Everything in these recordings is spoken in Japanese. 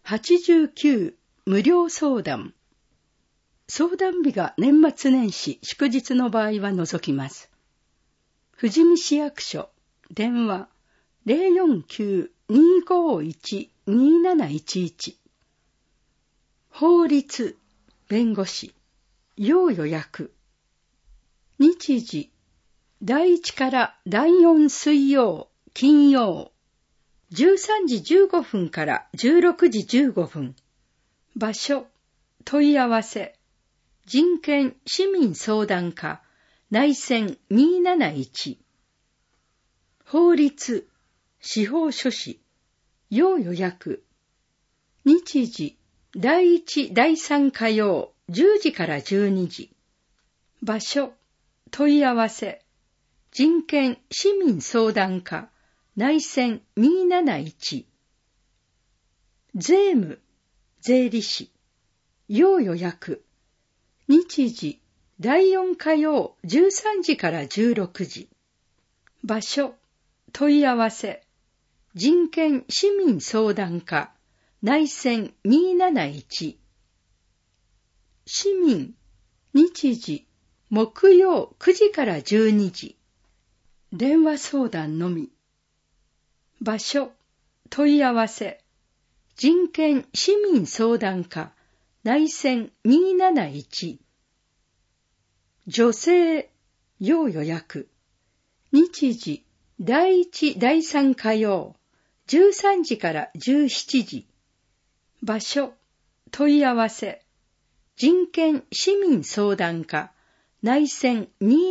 89無料相談。相談日が年末年始祝日の場合は除きます。富士見市役所電話 049-251-2711 法律弁護士要予約。日時第1から第4水曜金曜13時15分から16時15分。場所、問い合わせ、人権市民相談課、内線271。法律、司法書士、要予約。日時、第1、第3火曜、10時から12時。場所、問い合わせ、人権市民相談課、内線271。税務、税理士、要予約。日時、第4火曜13時から16時。場所、問い合わせ、人権市民相談課、内線271。市民、日時、木曜9時から12時。電話相談のみ。場所、問い合わせ、人権市民相談課、内線271。女性、要予約。日時、第1、第3火曜、13時から17時。場所、問い合わせ、人権市民相談課、内線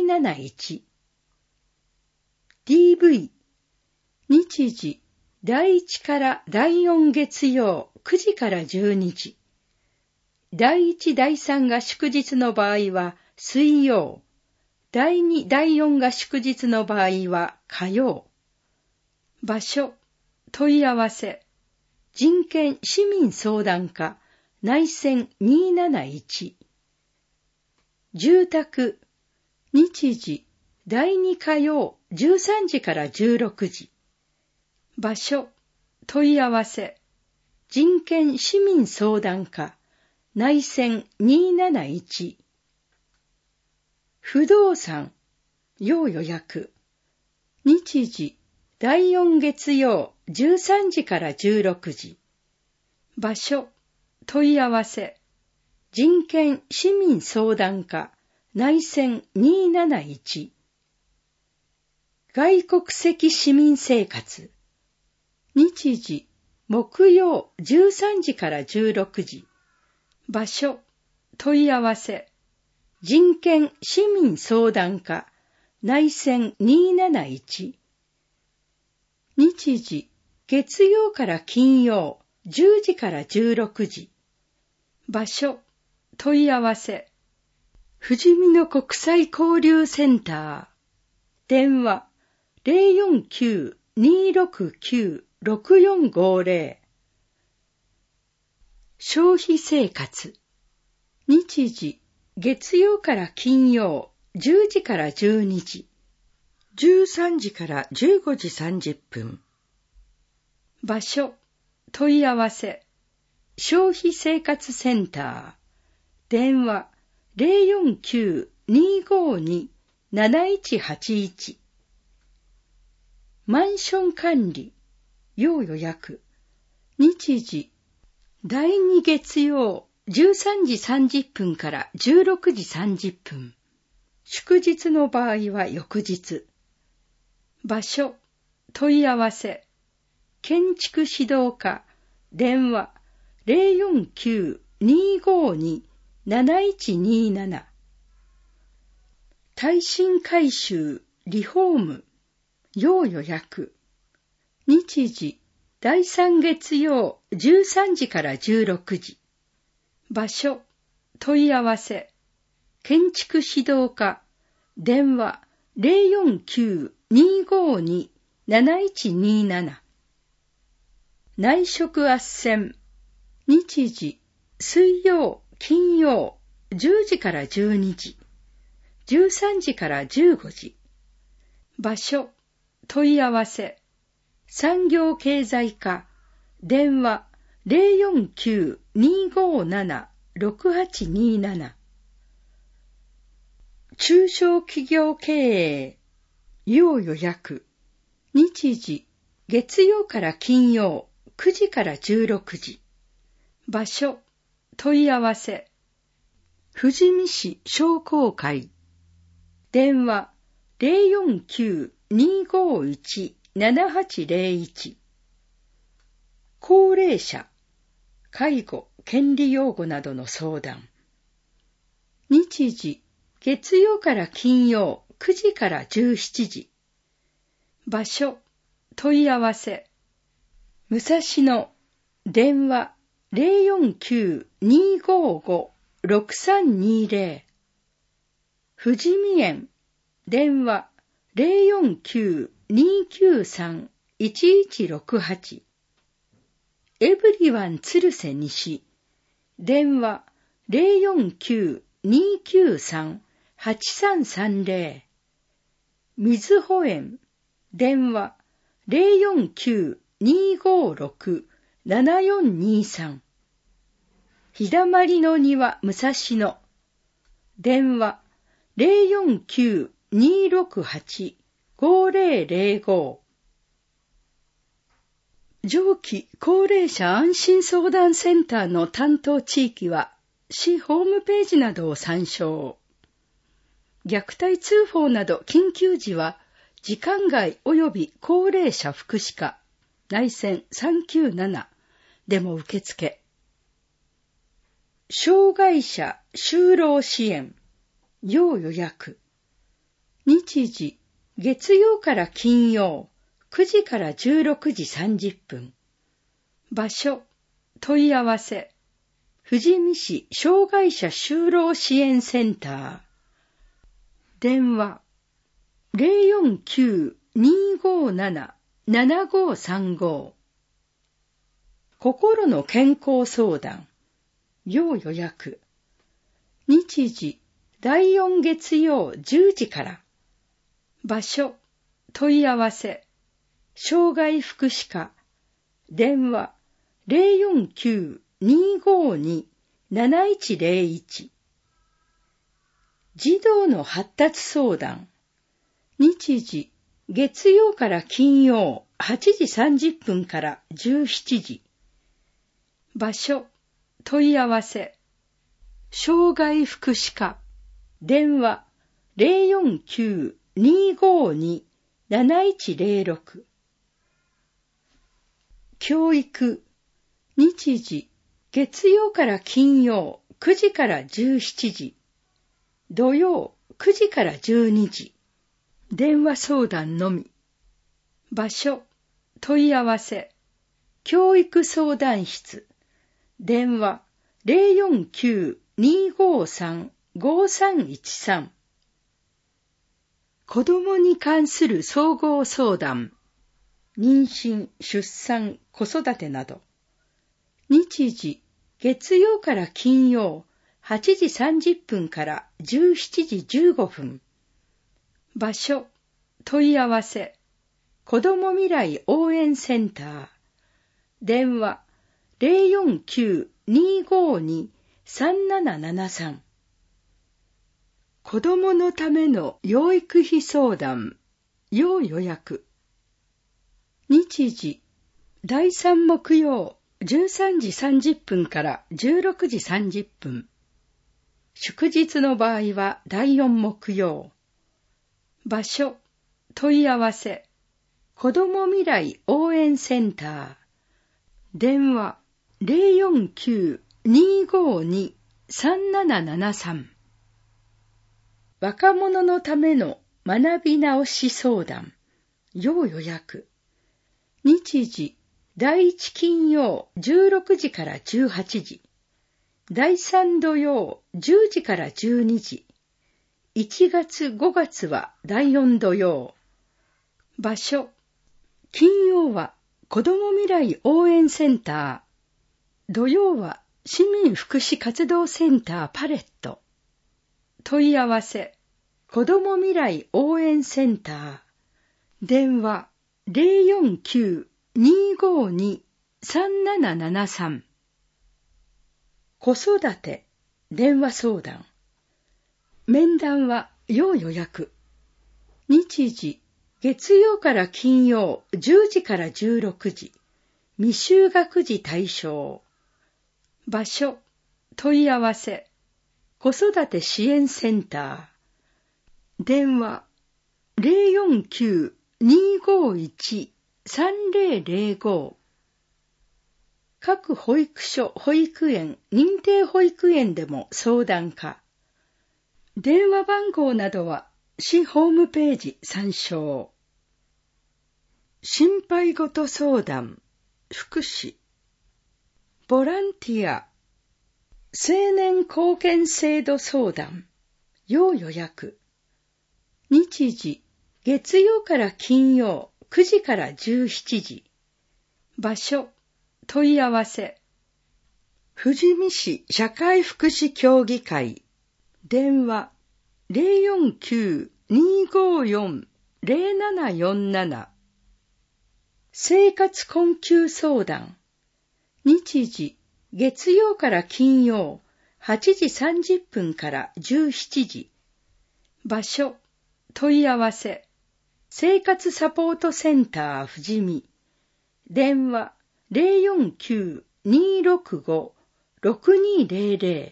271。DV、日時、第1から第4月曜9時から12時。第1、第3が祝日の場合は水曜。第2、第4が祝日の場合は火曜。場所、問い合わせ、人権市民相談課、内線271。住宅、日時、第2火曜13時から16時。場所、問い合わせ、人権市民相談課、内線271。不動産、要予約。日時、第4月曜13時から16時。場所、問い合わせ、人権市民相談課、内線271。外国籍市民生活。日時、木曜13時から16時。場所、問い合わせ、人権市民相談課、内線271。日時、月曜から金曜、10時から16時。場所、問い合わせ、富士見の国際交流センター。電話、049-269-6450。消費生活。日時、月曜から金曜、10時から12時。13時から15時30分。場所、問い合わせ、消費生活センター。電話、049-252-7181。マンション管理、要予約。日時、第2月曜13時30分から16時30分。祝日の場合は翌日。場所、問い合わせ、建築指導課、電話、049-252-7127。耐震改修、リフォーム、要予約。日時、第3月曜13時から16時。場所、問い合わせ、建築指導課、電話、049-252-7127。内職斡旋。日時、水曜、金曜、10時から12時。13時から15時。場所、問い合わせ、産業経済課、電話 049-257-6827。中小企業経営要予約。日時月曜から金曜9時から16時。場所問い合わせ富士見市商工会。電話049-251-7801。高齢者、介護、権利擁護などの相談。日時月曜から金曜9時から17時。場所問い合わせ武蔵野。電話049-255-6320。富士見園。電話049-293-1168。エブリワン鶴瀬西。電話049-293-8330。みずほ園。電話049-256-7423。日だまりの庭武蔵野。電話049-268-5005。上記高齢者安心相談センターの担当地域は市ホームページなどを参照。虐待通報など緊急時は時間外及び高齢者福祉課内線397でも受付。障害者就労支援要予約。日時月曜から金曜9時から16時30分。場所問い合わせ富士見市障害者就労支援センター。電話049-257-7535。心の健康相談要予約。日時第4月曜10時から。場所問い合わせ障害福祉課。電話049-252-7101。児童の発達相談。日時月曜から金曜8時30分から17時。場所問い合わせ障害福祉課。電話049-252-7106。教育。日時月曜から金曜9時から17時。土曜9時から12時。電話相談のみ。場所問い合わせ教育相談室。電話049-253-5313。子供に関する総合相談。妊娠、出産、子育てなど。日時月曜から金曜8時30分から17時15分。場所問い合わせ子ども未来応援センター。電話049-252-3773。子どものための養育費相談要予約。日時第3木曜13時30分から16時30分。祝日の場合は第4木曜。場所問い合わせ子ども未来応援センター。電話049-252-3773。若者のための学び直し相談要予約。日時第1金曜16時から18時。第3土曜10時から12時。1月5月は第4土曜。場所金曜は子ども未来応援センター。土曜は市民福祉活動センターパレット。問い合わせ子ども未来応援センター。電話049-252 3773。子育て電話相談。面談は要予約。日時、月曜から金曜10時から16時。未就学児対象。場所、問い合わせ。子育て支援センター。電話、049-251-3005。各保育所、保育園、認定保育園でも相談可。電話番号などは市ホームページ参照。心配事相談、福祉。ボランティア、青年貢献制度相談、要予約。日時、月曜から金曜9時から17時。場所、問い合わせ。富士見市社会福祉協議会。電話、049-254-0747。生活困窮相談。日時、月曜から金曜8時30分から17時。場所、問い合わせ。生活サポートセンター富士見。電話、049-265-6200。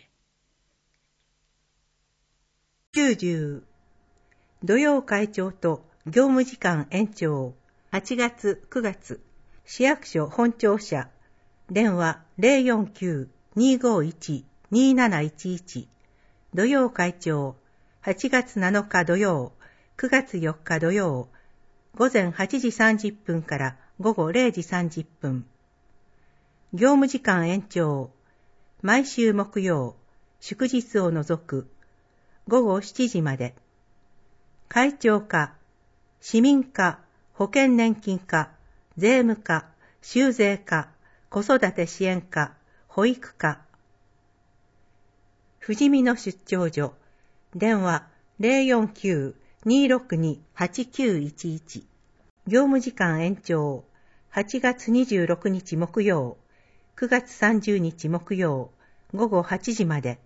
90土曜会長と業務時間延長。8月9月市役所本庁舎。電話 049-251-2711。土曜会長。8月7日土曜、9月4日土曜、午前8時30分から午後0時30分。業務時間延長。毎週木曜、祝日を除く、午後7時まで。会長課、市民課、保険年金課、税務課、収税課、子育て支援課、保育課。富士見の出張所。電話 049-262-8911。業務時間延長。8月26日木曜、9月30日木曜、午後8時まで。